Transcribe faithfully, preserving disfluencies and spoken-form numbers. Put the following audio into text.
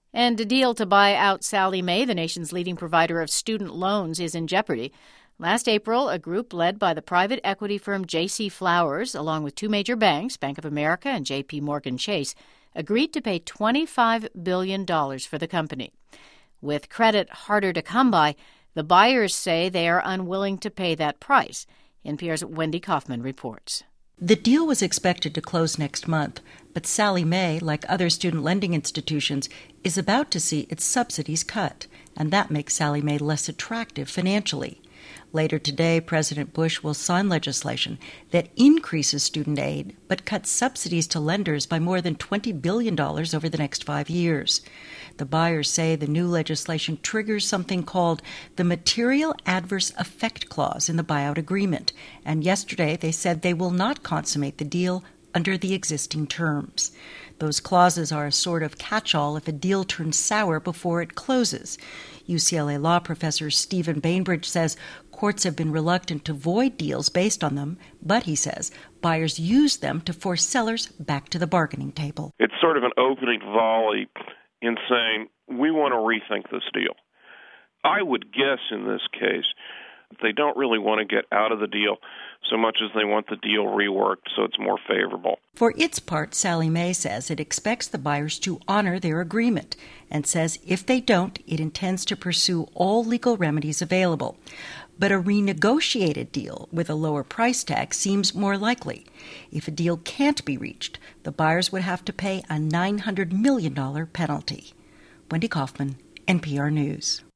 And a deal to buy out Sallie Mae, the nation's leading provider of student loans, is in jeopardy. Last April, a group led by the private equity firm J C. Flowers, along with two major banks, Bank of America and J P. Morgan Chase, agreed to pay twenty-five billion dollars for the company. With credit harder to come by, the buyers say they are unwilling to pay that price. N P R's Wendy Kaufman reports. The deal was expected to close next month, but Sallie Mae, like other student lending institutions, is about to see its subsidies cut, and that makes Sallie Mae less attractive financially. Later today, President Bush will sign legislation that increases student aid but cuts subsidies to lenders by more than twenty billion dollars over the next five years. The buyers say the new legislation triggers something called the Material Adverse Effect Clause in the buyout agreement, and yesterday they said they will not consummate the deal under the existing terms. Those clauses are a sort of catch-all if a deal turns sour before it closes. U C L A law professor Stephen Bainbridge says courts have been reluctant to void deals based on them, but he says buyers use them to force sellers back to the bargaining table. It's sort of an opening volley in saying, we want to rethink this deal. I would guess in this case they don't really want to get out of the deal so much as they want the deal reworked so it's more favorable. For its part, Sallie Mae says it expects the buyers to honor their agreement and says if they don't, it intends to pursue all legal remedies available. But a renegotiated deal with a lower price tag seems more likely. If a deal can't be reached, the buyers would have to pay a nine hundred million dollars penalty. Wendy Kaufman, N P R News.